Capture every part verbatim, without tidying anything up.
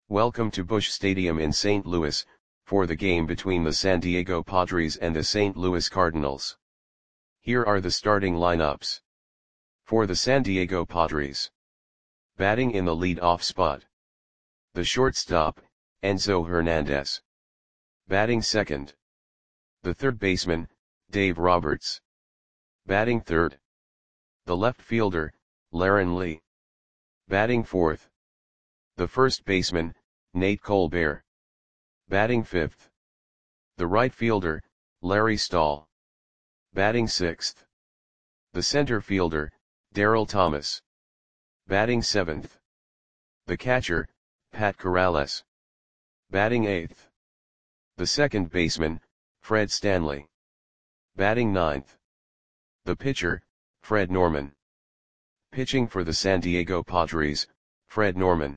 Welcome to Busch Stadium in Saint Louis, for the game between the San Diego Padres and the Saint Louis Cardinals. Here are the starting lineups. For the San Diego Padres. Batting in the lead-off spot. The shortstop, Enzo Hernandez. Batting second. The third baseman, Dave Roberts. Batting third. The left fielder, Laren Lee. Batting fourth. The first baseman, Nate Colbert. Batting fifth. The right fielder, Larry Stahl. Batting sixth. The center fielder, Daryl Thomas. Batting seventh. The catcher, Pat Corrales. Batting eighth. The second baseman, Fred Stanley. Batting ninth. The pitcher, Fred Norman. Pitching for the San Diego Padres, Fred Norman.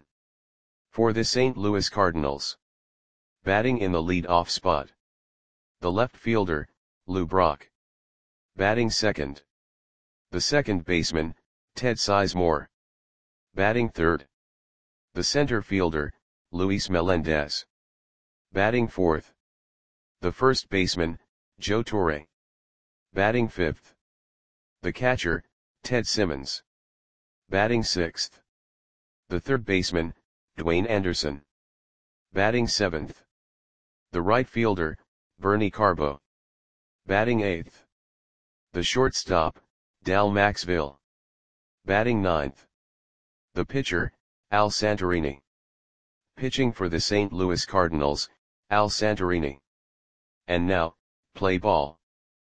For the Saint Louis Cardinals. Batting in the lead-off spot. The left fielder, Lou Brock. Batting second. The second baseman, Ted Sizemore. Batting third. The center fielder, Luis Melendez. Batting fourth. The first baseman, Joe Torre. Batting fifth. The catcher, Ted Simmons. Batting sixth. The third baseman, Dwayne Anderson. Batting seventh. The right fielder, Bernie Carbo. Batting eighth. The shortstop, Dal Maxville. Batting ninth. The pitcher, Al Santorini. Pitching for the Saint Louis Cardinals, Al Santorini. And now, play ball.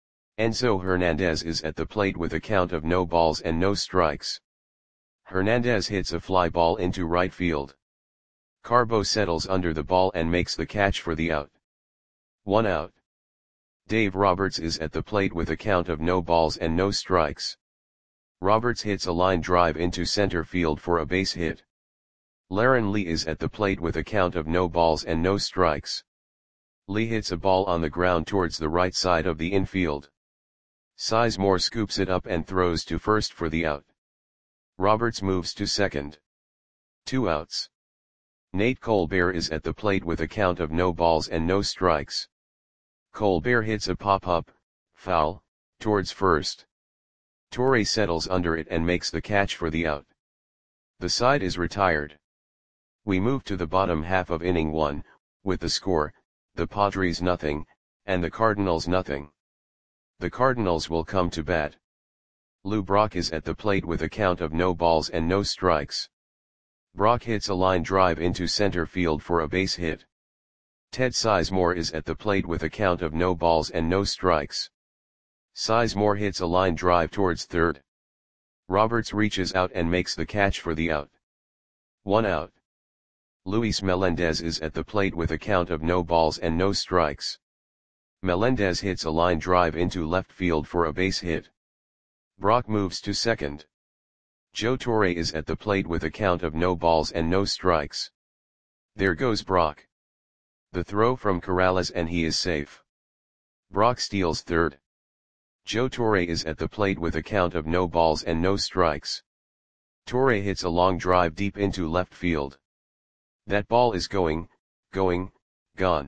Enzo Hernandez is at the plate with a count of no balls and no strikes. Hernandez hits a fly ball into right field. Carbo settles under the ball and makes the catch for the out. One out. Dave Roberts is at the plate with a count of no balls and no strikes. Roberts hits a line drive into center field for a base hit. Laren Lee is at the plate with a count of no balls and no strikes. Lee hits a ball on the ground towards the right side of the infield. Sizemore scoops it up and throws to first for the out. Roberts moves to second. Two outs. Nate Colbert is at the plate with a count of no balls and no strikes. Colbert hits a pop-up, foul, towards first. Torre settles under it and makes the catch for the out. The side is retired. We move to the bottom half of inning one, with the score, the Padres nothing, and the Cardinals nothing. The Cardinals will come to bat. Lou Brock is at the plate with a count of no balls and no strikes. Brock hits a line drive into center field for a base hit. Ted Sizemore is at the plate with a count of no balls and no strikes. Sizemore hits a line drive towards third. Roberts reaches out and makes the catch for the out. One out. Luis Melendez is at the plate with a count of no balls and no strikes. Melendez hits a line drive into left field for a base hit. Brock moves to second. Joe Torre is at the plate with a count of no balls and no strikes. There goes Brock. The throw from Corrales and he is safe. Brock steals third. Joe Torre is at the plate with a count of no balls and no strikes. Torre hits a long drive deep into left field. That ball is going, going, gone.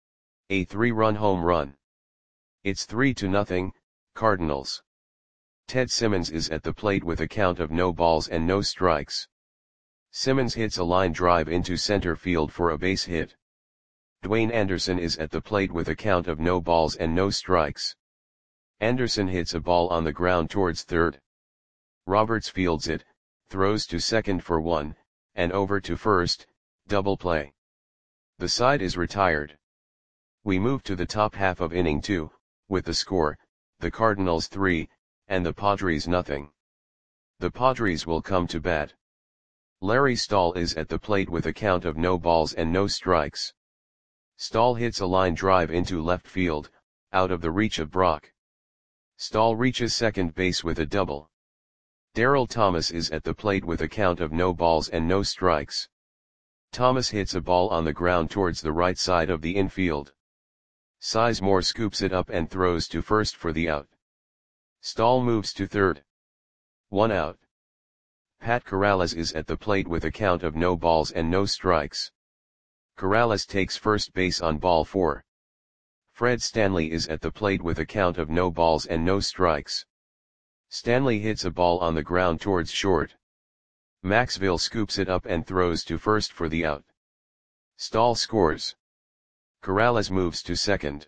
A three-run home run. It's three to nothing, Cardinals. Ted Simmons is at the plate with a count of no balls and no strikes. Simmons hits a line drive into center field for a base hit. Dwayne Anderson is at the plate with a count of no balls and no strikes. Anderson hits a ball on the ground towards third. Roberts fields it, throws to second for one, and over to first, double play. The side is retired. We move to the top half of inning two, with the score, the Cardinals three, and the Padres nothing. The Padres will come to bat. Larry Stahl is at the plate with a count of no balls and no strikes. Stahl hits a line drive into left field, out of the reach of Brock. Stahl reaches second base with a double. Daryl Thomas is at the plate with a count of no balls and no strikes. Thomas hits a ball on the ground towards the right side of the infield. Sizemore scoops it up and throws to first for the out. Stahl moves to third. One out. Pat Corrales is at the plate with a count of no balls and no strikes. Corrales takes first base on ball four. Fred Stanley is at the plate with a count of no balls and no strikes. Stanley hits a ball on the ground towards short. Maxville scoops it up and throws to first for the out. Stahl scores. Corrales moves to second.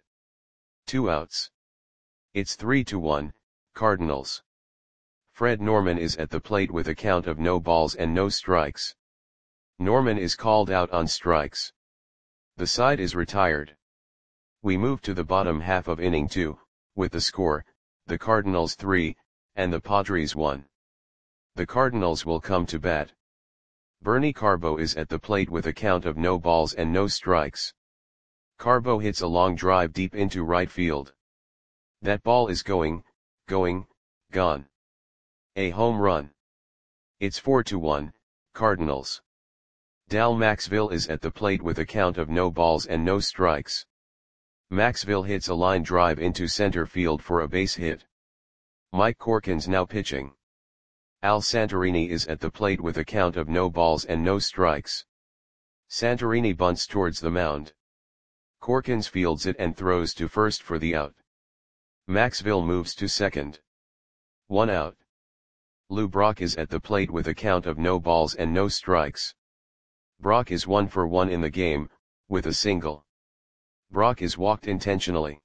Two outs. It's three to one, Cardinals. Fred Norman is at the plate with a count of no balls and no strikes. Norman is called out on strikes. The side is retired. We move to the bottom half of inning two, with the score, the Cardinals three, and the Padres one. The Cardinals will come to bat. Bernie Carbo is at the plate with a count of no balls and no strikes. Carbo hits a long drive deep into right field. That ball is going, going, gone. A home run. It's four to one, Cardinals. Dal Maxville is at the plate with a count of no balls and no strikes. Maxville hits a line drive into center field for a base hit. Mike Corkins now pitching. Al Santorini is at the plate with a count of no balls and no strikes. Santorini bunts towards the mound. Corkins fields it and throws to first for the out. Maxville moves to second. One out. Lou Brock is at the plate with a count of no balls and no strikes. Brock is one for one in the game, with a single. Brock is walked intentionally.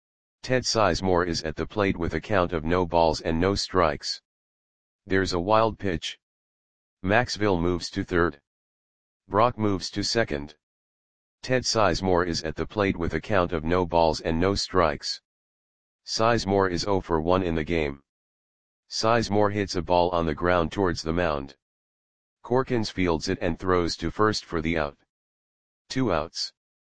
Ted Sizemore is at the plate with a count of no balls and no strikes. There's a wild pitch. Maxville moves to third. Brock moves to second. Ted Sizemore is at the plate with a count of no balls and no strikes. Sizemore is zero for one in the game. Sizemore hits a ball on the ground towards the mound. Corkins fields it and throws to first for the out. Two outs.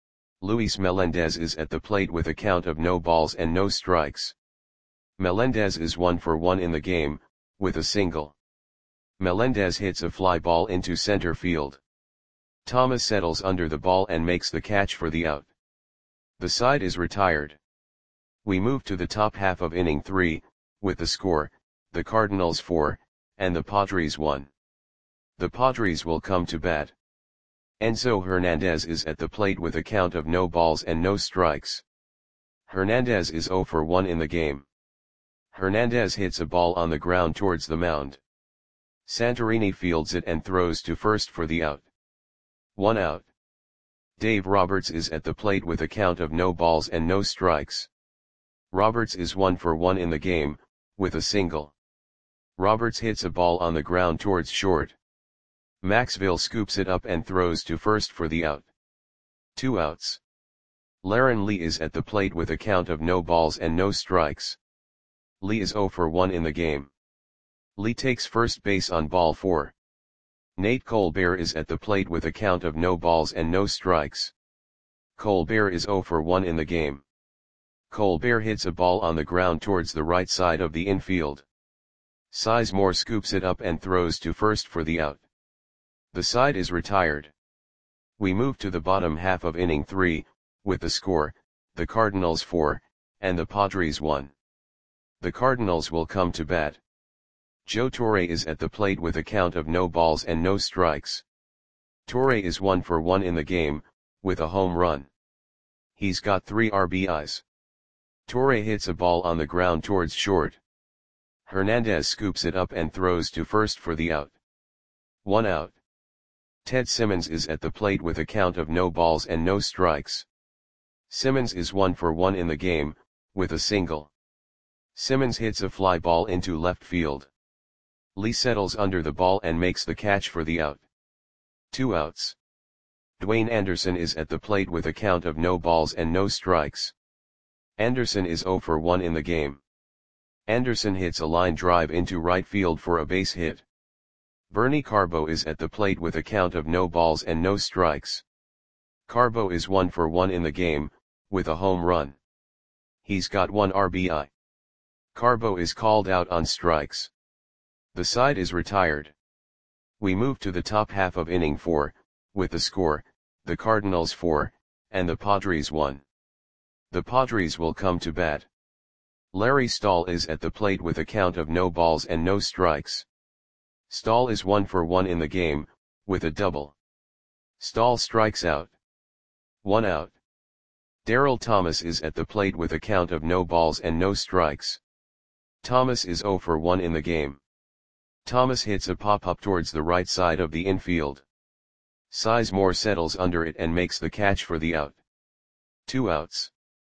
Luis Melendez is at the plate with a count of no balls and no strikes. Melendez is one for one in the game, with a single. Melendez hits a fly ball into center field. Thomas settles under the ball and makes the catch for the out. The side is retired. We move to the top half of inning three, with the score, the Cardinals four, and the Padres one. The Padres will come to bat. Enzo Hernandez is at the plate with a count of no balls and no strikes. Hernandez is zero for one in the game. Hernandez hits a ball on the ground towards the mound. Santorini fields it and throws to first for the out. One out. Dave Roberts is at the plate with a count of no balls and no strikes. Roberts is one for one in the game, with a single. Roberts hits a ball on the ground towards short. Maxville scoops it up and throws to first for the out. Two outs. Laren Lee is at the plate with a count of no balls and no strikes. Lee is zero for one in the game. Lee takes first base on ball four. Nate Colbert is at the plate with a count of no balls and no strikes. Colbert is zero for one in the game. Colbert hits a ball on the ground towards the right side of the infield. Sizemore scoops it up and throws to first for the out. The side is retired. We move to the bottom half of inning three, with the score, the Cardinals four, and the Padres one. The Cardinals will come to bat. Joe Torre is at the plate with a count of no balls and no strikes. Torre is one for one in the game, with a home run. He's got three R B Is. Torre hits a ball on the ground towards short. Hernandez scoops it up and throws to first for the out. One out. Ted Simmons is at the plate with a count of no balls and no strikes. Simmons is one for one in the game, with a single. Simmons hits a fly ball into left field. Lee settles under the ball and makes the catch for the out. Two outs. Dwayne Anderson is at the plate with a count of no balls and no strikes. Anderson is zero for one in the game. Anderson hits a line drive into right field for a base hit. Bernie Carbo is at the plate with a count of no balls and no strikes. Carbo is one for one in the game, with a home run. He's got one R B I. Carbo is called out on strikes. The side is retired. We move to the top half of inning four, with the score, the Cardinals four, and the Padres one. The Padres will come to bat. Larry Stahl is at the plate with a count of no balls and no strikes. Stahl is one for one in the game, with a double. Stahl strikes out. One out. Daryl Thomas is at the plate with a count of no balls and no strikes. Thomas is zero for one in the game. Thomas hits a pop-up towards the right side of the infield. Sizemore settles under it and makes the catch for the out. Two outs.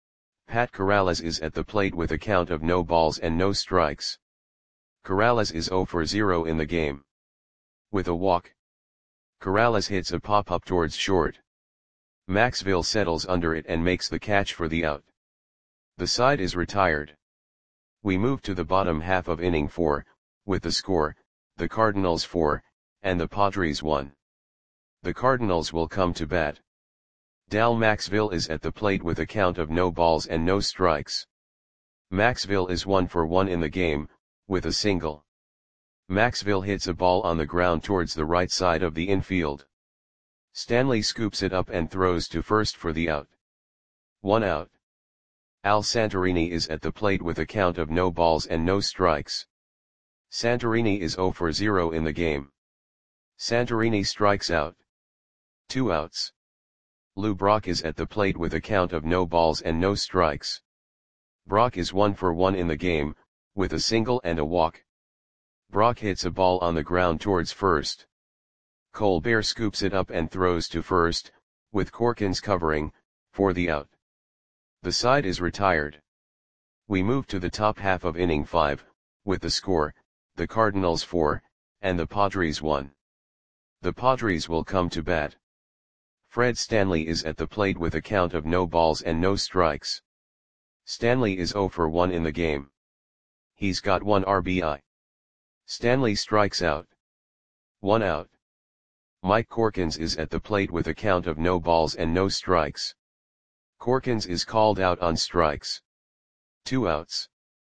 Pat Corrales is at the plate with a count of no balls and no strikes. Corrales is zero for zero in the game. With a walk, Corrales hits a pop-up towards short. Maxville settles under it and makes the catch for the out. The side is retired. We move to the bottom half of inning four, with the score, the Cardinals four, and the Padres one. The Cardinals will come to bat. Dal Maxville is at the plate with a count of no balls and no strikes. Maxville is one for one in the game, with a single. Maxville hits a ball on the ground towards the right side of the infield. Stanley scoops it up and throws to first for the out. One out. Al Santorini is at the plate with a count of no balls and no strikes. Santorini is zero for zero in the game. Santorini strikes out. Two outs. Lou Brock is at the plate with a count of no balls and no strikes. Brock is one for one in the game, with a single and a walk. Brock hits a ball on the ground towards first. Colbert scoops it up and throws to first, with Corkins covering, for the out. The side is retired. We move to the top half of inning five, with the score, the Cardinals four, and the Padres one. The Padres will come to bat. Fred Stanley is at the plate with a count of no balls and no strikes. Stanley is zero for one in the game. He's got one R B I. Stanley strikes out. One out. Mike Corkins is at the plate with a count of no balls and no strikes. Corkins is called out on strikes. Two outs.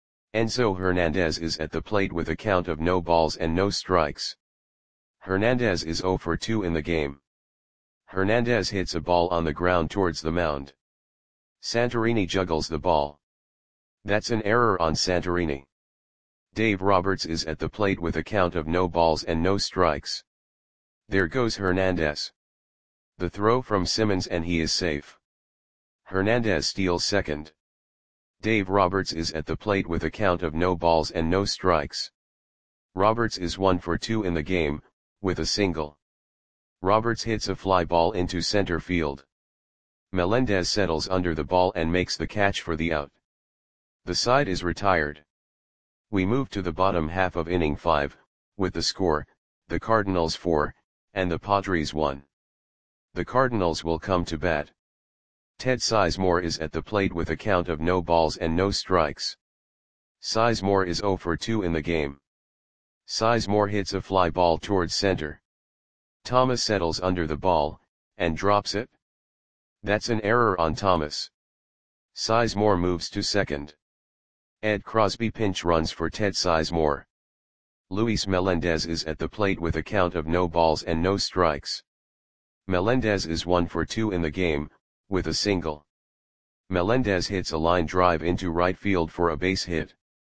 Enzo Hernandez is at the plate with a count of no balls and no strikes. Hernandez is zero for two in the game. Hernandez hits a ball on the ground towards the mound. Santorini juggles the ball. That's an error on Santorini. Dave Roberts is at the plate with a count of no balls and no strikes. There goes Hernandez. The throw from Simmons and he is safe. Hernandez steals second. Dave Roberts is at the plate with a count of no balls and no strikes. Roberts is one for two in the game, with a single. Roberts hits a fly ball into center field. Melendez settles under the ball and makes the catch for the out. The side is retired. We move to the bottom half of inning five, with the score, the Cardinals four, and the Padres one. The Cardinals will come to bat. Ted Sizemore is at the plate with a count of no balls and no strikes. Sizemore is zero for two in the game. Sizemore hits a fly ball towards center. Thomas settles under the ball, and drops it. That's an error on Thomas. Sizemore moves to second. Ed Crosby pinch runs for Ted Sizemore. Luis Melendez is at the plate with a count of no balls and no strikes. Melendez is one for two in the game, with a single. Melendez hits a line drive into right field for a base hit.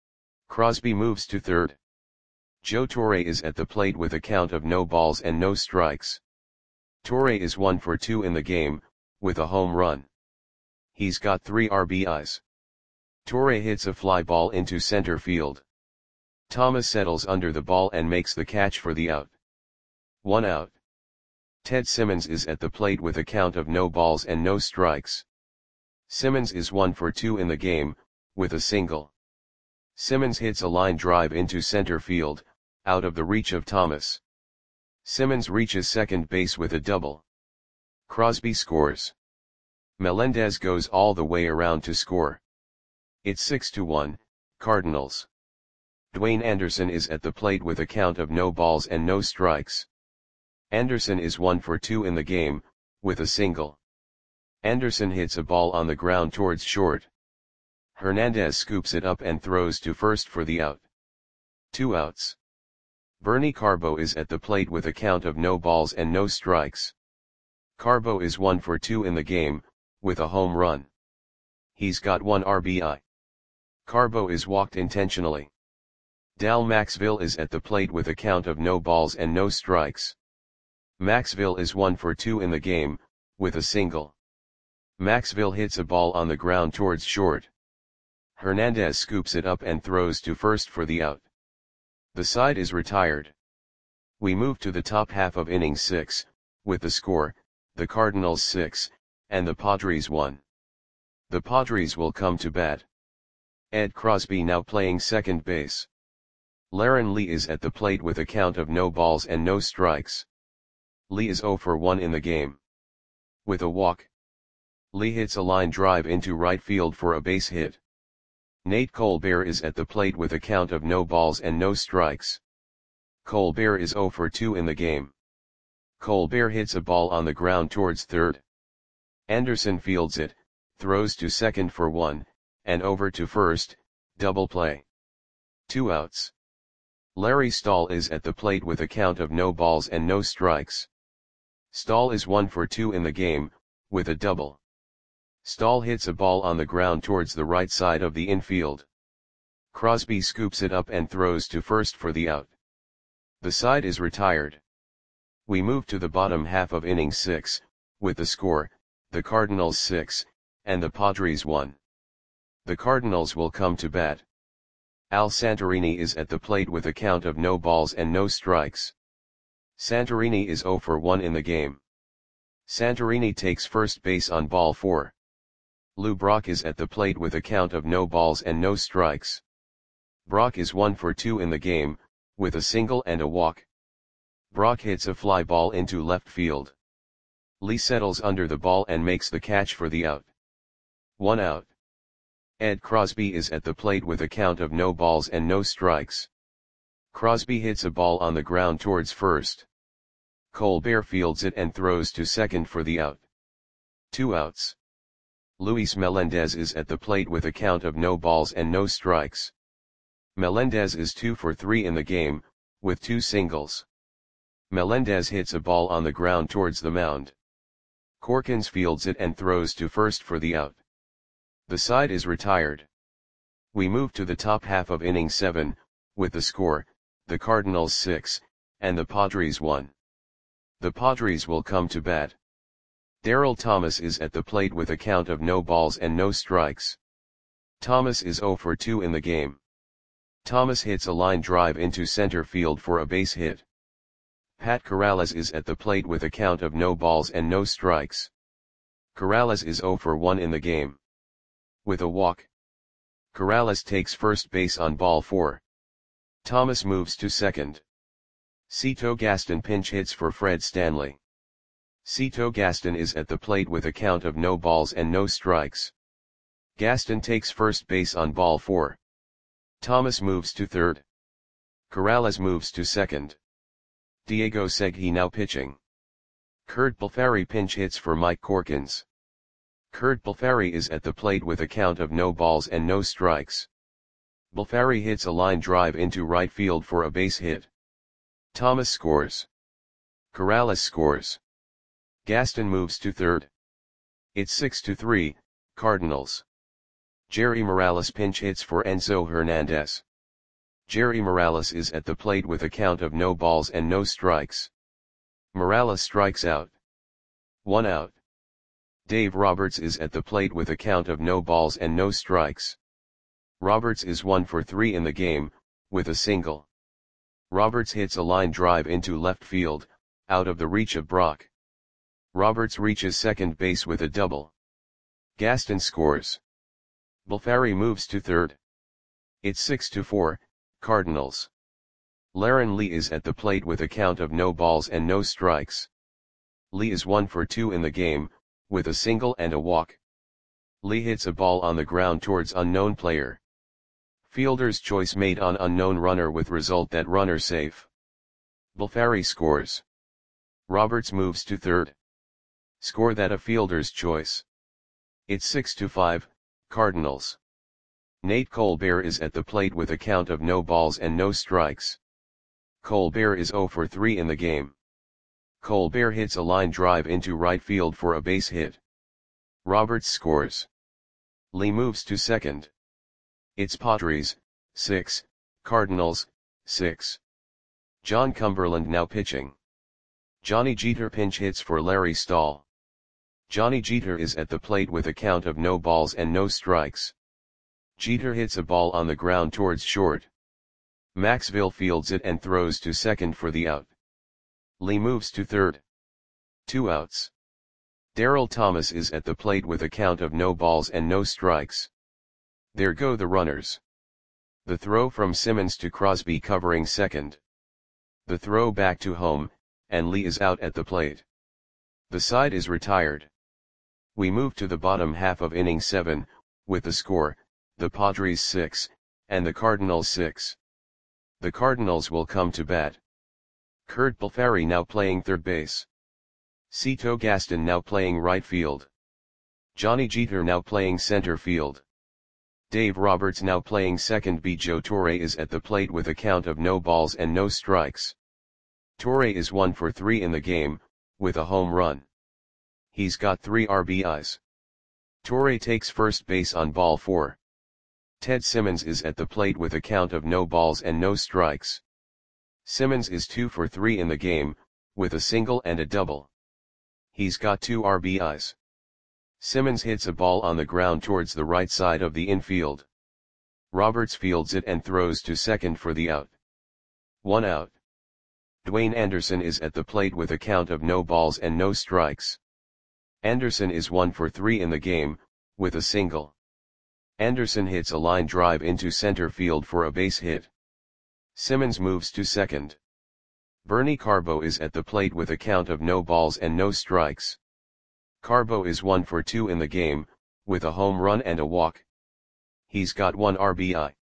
Crosby moves to third. Joe Torre is at the plate with a count of no balls and no strikes. Torre is one for two in the game, with a home run. He's got three R B Is. Torre hits a fly ball into center field. Thomas settles under the ball and makes the catch for the out. One out. Ted Simmons is at the plate with a count of no balls and no strikes. Simmons is one for two in the game, with a single. Simmons hits a line drive into center field, out of the reach of Thomas. Simmons reaches second base with a double. Crosby scores. Melendez goes all the way around to score. It's six to one, Cardinals. Dwayne Anderson is at the plate with a count of no balls and no strikes. Anderson is one for two in the game, with a single. Anderson hits a ball on the ground towards short. Hernandez scoops it up and throws to first for the out. Two outs. Bernie Carbo is at the plate with a count of no balls and no strikes. Carbo is one for two in the game, with a home run. He's got one R B I. Carbo is walked intentionally. Dal Maxville is at the plate with a count of no balls and no strikes. Maxville is one for two in the game, with a single. Maxville hits a ball on the ground towards short. Hernandez scoops it up and throws to first for the out. The side is retired. We move to the top half of inning six, with the score, the Cardinals six, and the Padres one. The Padres will come to bat. Ed Crosby now playing second base. Laren Lee is at the plate with a count of no balls and no strikes. Lee is oh for one in the game. With a walk, Lee hits a line drive into right field for a base hit. Nate Colbert is at the plate with a count of no balls and no strikes. Colbert is oh for two in the game. Colbert hits a ball on the ground towards third. Anderson fields it, throws to second for one, and over to first, double play. Two outs. Larry Stahl is at the plate with a count of no balls and no strikes. Stahl is one for two in the game, with a double. Stahl hits a ball on the ground towards the right side of the infield. Crosby scoops it up and throws to first for the out. The side is retired. We move to the bottom half of inning six, with the score, the Cardinals six, and the Padres one. The Cardinals will come to bat. Al Santorini is at the plate with a count of no balls and no strikes. Santorini is oh for one in the game. Santorini takes first base on ball four. Lou Brock is at the plate with a count of no balls and no strikes. Brock is one for two in the game, with a single and a walk. Brock hits a fly ball into left field. Lee settles under the ball and makes the catch for the out. One out. Ed Crosby is at the plate with a count of no balls and no strikes. Crosby hits a ball on the ground towards first. Colbert fields it and throws to second for the out. Two outs. Luis Melendez is at the plate with a count of no balls and no strikes. Melendez is two for three in the game, with two singles. Melendez hits a ball on the ground towards the mound. Corkins fields it and throws to first for the out. The side is retired. We move to the top half of inning seven, with the score, the Cardinals six, and the Padres one. The Padres will come to bat. Darryl Thomas is at the plate with a count of no balls and no strikes. Thomas is oh for two in the game. Thomas hits a line drive into center field for a base hit. Pat Corrales is at the plate with a count of no balls and no strikes. Corrales is oh for one in the game. With a walk, Corrales takes first base on ball four. Thomas moves to second. Cito Gaston pinch hits for Fred Stanley. Cito Gaston is at the plate with a count of no balls and no strikes. Gaston takes first base on ball four. Thomas moves to third. Corrales moves to second. Diego Segui now pitching. Kurt Palfari pinch hits for Mike Corkins. Kurt Palfari is at the plate with a count of no balls and no strikes. Palfari hits a line drive into right field for a base hit. Thomas scores. Corrales scores. Gaston moves to third. It's six to three, Cardinals. Jerry Morales pinch hits for Enzo Hernandez. Jerry Morales is at the plate with a count of no balls and no strikes. Morales strikes out. One out. Dave Roberts is at the plate with a count of no balls and no strikes. Roberts is one for three in the game, with a single. Roberts hits a line drive into left field, out of the reach of Brock. Roberts reaches second base with a double. Gaston scores. Palfari moves to third. It's six to four, Cardinals. Laren Lee is at the plate with a count of no balls and no strikes. Lee is one for two in the game, with a single and a walk. Lee hits a ball on the ground towards unknown player. Fielder's choice made on unknown runner with result that runner safe. Palfari scores. Roberts moves to third. Score that a fielder's choice. It's six to five, Cardinals. Nate Colbert is at the plate with a count of no balls and no strikes. Colbert is oh for three in the game. Colbert hits a line drive into right field for a base hit. Roberts scores. Lee moves to second. It's Padres, six, Cardinals, six. John Cumberland now pitching. Johnny Jeter pinch hits for Larry Stahl. Johnny Jeter is at the plate with a count of no balls and no strikes. Jeter hits a ball on the ground towards short. Maxville fields it and throws to second for the out. Lee moves to third. Two outs. Darryl Thomas is at the plate with a count of no balls and no strikes. There go the runners. The throw from Simmons to Crosby covering second. The throw back to home, and Lee is out at the plate. The side is retired. We move to the bottom half of inning seven, with the score, the Padres six, and the Cardinals six. The Cardinals will come to bat. Curt Balfari now playing third base. Cito Gaston now playing right field. Johnny Jeter now playing center field. Dave Roberts now playing second. B. Joe Torre is at the plate with a count of no balls and no strikes. Torre is one for three in the game, with a home run. He's got three R B Is. Torre takes first base on ball four. Ted Simmons is at the plate with a count of no balls and no strikes. Simmons is two for three in the game, with a single and a double. He's got two R B Is. Simmons hits a ball on the ground towards the right side of the infield. Roberts fields it and throws to second for the out. One out. Dwayne Anderson is at the plate with a count of no balls and no strikes. Anderson is one for three in the game, with a single. Anderson hits a line drive into center field for a base hit. Simmons moves to second. Bernie Carbo is at the plate with a count of no balls and no strikes. Carbo is one for two in the game, with a home run and a walk. He's got one R B I.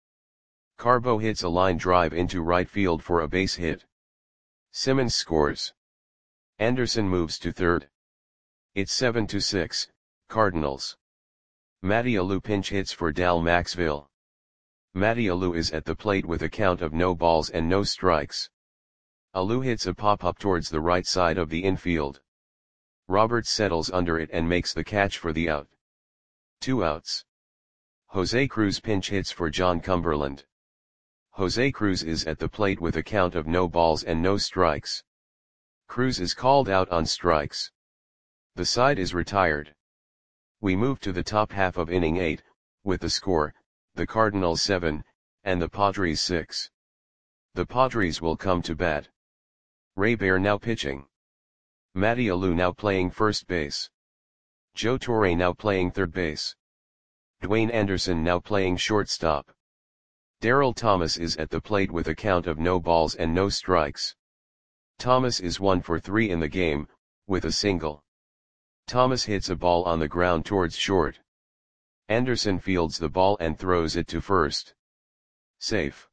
Carbo hits a line drive into right field for a base hit. Simmons scores. Anderson moves to third. It's seven to six, Cardinals. Matty Alou pinch hits for Dal Maxville. Matty Alou is at the plate with a count of no balls and no strikes. Alou hits a pop-up towards the right side of the infield. Roberts settles under it and makes the catch for the out. Two outs. Jose Cruz pinch hits for John Cumberland. Jose Cruz is at the plate with a count of no balls and no strikes. Cruz is called out on strikes. The side is retired. We move to the top half of inning eight, with the score, the Cardinals seven, and the Padres six. The Padres will come to bat. Ray Bear now pitching. Matty Alou now playing first base. Joe Torre now playing third base. Dwayne Anderson now playing shortstop. Darryl Thomas is at the plate with a count of no balls and no strikes. Thomas is one for three in the game, with a single. Thomas hits a ball on the ground towards short. Anderson fields the ball and throws it to first. Safe.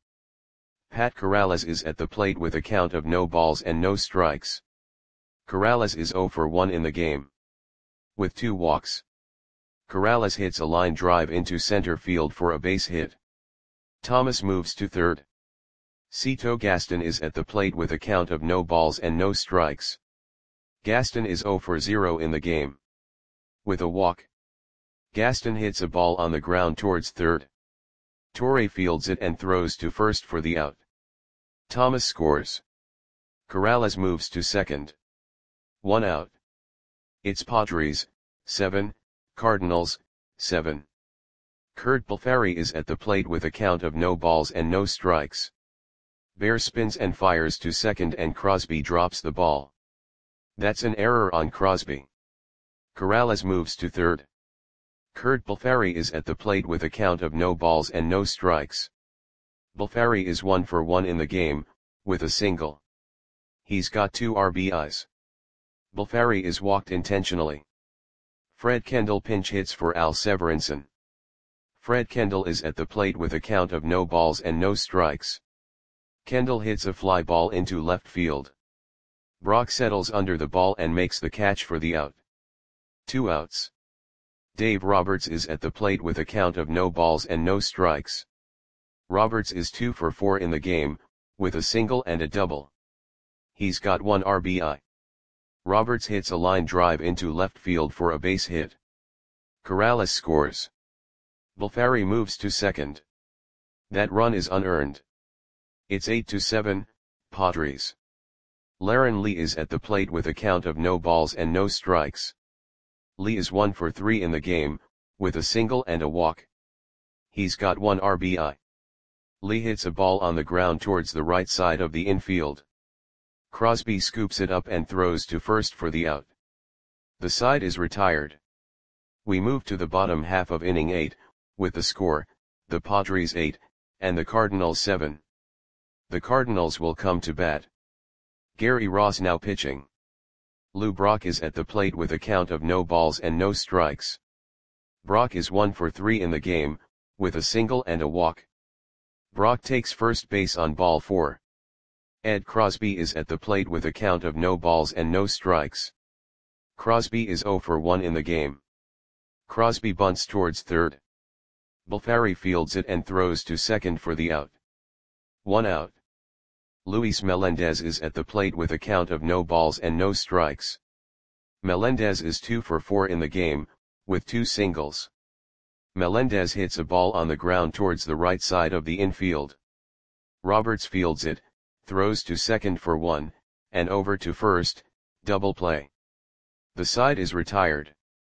Pat Corrales is at the plate with a count of no balls and no strikes. Corrales is zero for one in the game. With two walks. Corrales hits a line drive into center field for a base hit. Thomas moves to third. Cito Gaston is at the plate with a count of no balls and no strikes. Gaston is zero for zero in the game. With a walk. Gaston hits a ball on the ground towards third. Torre fields it and throws to first for the out. Thomas scores. Corrales moves to second. One out. It's Padres, seven, Cardinals, seven. Curt Balfari is at the plate with a count of no balls and no strikes. Bear spins and fires to second and Crosby drops the ball. That's an error on Crosby. Corrales moves to third. Curt Balfari is at the plate with a count of no balls and no strikes. Balfari is one for one in the game, with a single. He's got two R B Is. Balfari is walked intentionally. Fred Kendall pinch hits for Al Severinsen. Fred Kendall is at the plate with a count of no balls and no strikes. Kendall hits a fly ball into left field. Brock settles under the ball and makes the catch for the out. Two outs. Dave Roberts is at the plate with a count of no balls and no strikes. Roberts is two for four in the game, with a single and a double. He's got one R B I. Roberts hits a line drive into left field for a base hit. Corrales scores. Balfari moves to second. That run is unearned. It's eight to seven, Padres. Laron Lee is at the plate with a count of no balls and no strikes. Lee is one for three in the game, with a single and a walk. He's got one R B I. Lee hits a ball on the ground towards the right side of the infield. Crosby scoops it up and throws to first for the out. The side is retired. We move to the bottom half of inning eight, with the score, the Padres eight, and the Cardinals seven. The Cardinals will come to bat. Gary Ross now pitching. Lou Brock is at the plate with a count of no balls and no strikes. Brock is one for three in the game, with a single and a walk. Brock takes first base on ball four. Ed Crosby is at the plate with a count of no balls and no strikes. Crosby is zero for one in the game. Crosby bunts towards third. Bulfari fields it and throws to second for the out. One out. Luis Melendez is at the plate with a count of no balls and no strikes. Melendez is two for four in the game, with two singles. Melendez hits a ball on the ground towards the right side of the infield. Roberts fields it, throws to second for one, and over to first, double play. The side is retired.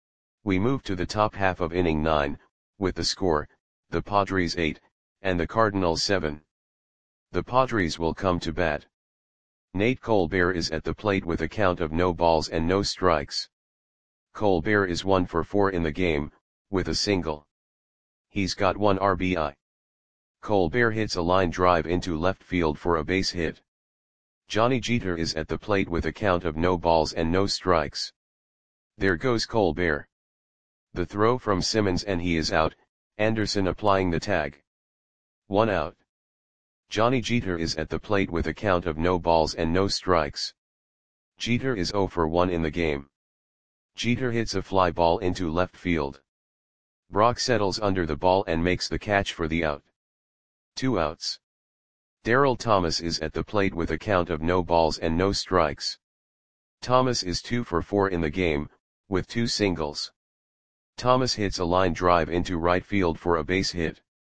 We move to the top half of inning nine, with the score, the Padres eight, and the Cardinals seven. The Padres will come to bat. Nate Colbert is at the plate with a count of no balls and no strikes. Colbert is one for four in the game, with a single. He's got one R B I. Colbert hits a line drive into left field for a base hit. Johnny Jeter is at the plate with a count of no balls and no strikes. There goes Colbert. The throw from Simmons and he is out, Anderson applying the tag. One out. Johnny Jeter is at the plate with a count of no balls and no strikes. Jeter is zero for one in the game. Jeter hits a fly ball into left field. Brock settles under the ball and makes the catch for the out. Two outs. Darryl Thomas is at the plate with a count of no balls and no strikes. Thomas is two for four in the game, with two singles. Thomas hits a line drive into right field for a base hit.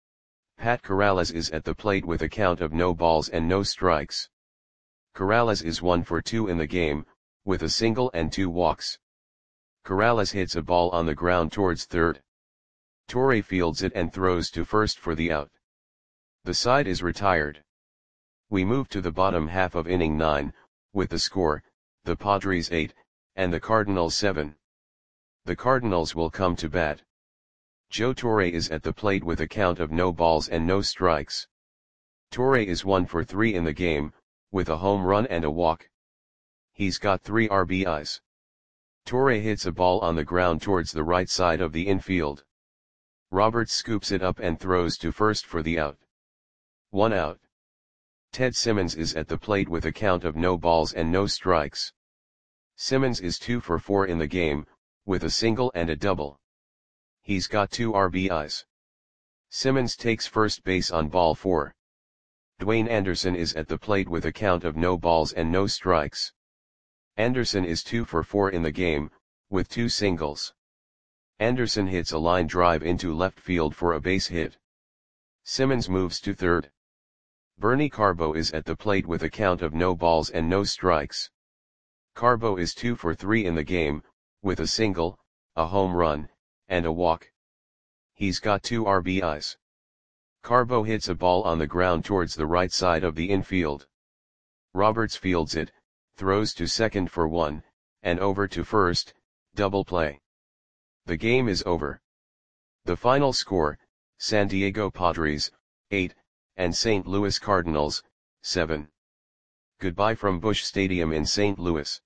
Pat Corrales is at the plate with a count of no balls and no strikes. Corrales is one for two in the game, with a single and two walks. Corrales hits a ball on the ground towards third. Torre fields it and throws to first for the out. The side is retired. We move to the bottom half of inning nine, with the score, the Padres eight, and the Cardinals seven. The Cardinals will come to bat. Joe Torre is at the plate with a count of no balls and no strikes. Torre is one for three in the game, with a home run and a walk. He's got three R B Is. Torre hits a ball on the ground towards the right side of the infield. Roberts scoops it up and throws to first for the out. One out. Ted Simmons is at the plate with a count of no balls and no strikes. Simmons is two for four in the game, with a single and a double. He's got two R B Is. Simmons takes first base on ball four. Dwayne Anderson is at the plate with a count of no balls and no strikes. Anderson is two for four in the game, with two singles. Anderson hits a line drive into left field for a base hit. Simmons moves to third. Bernie Carbo is at the plate with a count of no balls and no strikes. Carbo is two for three in the game, with a single, a home run, and a walk. He's got two R B Is. Carbo hits a ball on the ground towards the right side of the infield. Roberts fields it, throws to second for one, and over to first, double play. The game is over. The final score, San Diego Padres, eight, and Saint Louis Cardinals, seven. Goodbye from Busch Stadium in Saint Louis.